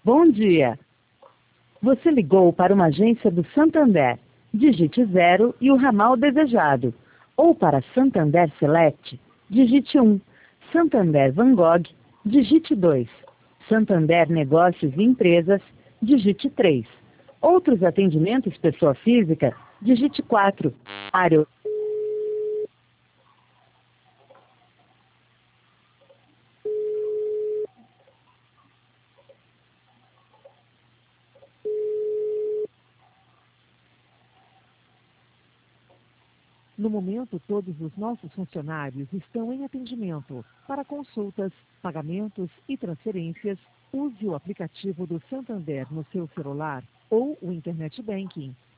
Bom dia. Você ligou para uma agência do Santander. Digite 0 e o ramal desejado. Ou para Santander Select, digite 1. Santander Van Gogh, digite 2. Santander Negócios e Empresas, digite 3. Outros atendimentos pessoa física, digite 4. Área. No momento, todos os nossos funcionários estão em atendimento. Para consultas, pagamentos e transferências, use o aplicativo do Santander no seu celular ou o Internet Banking.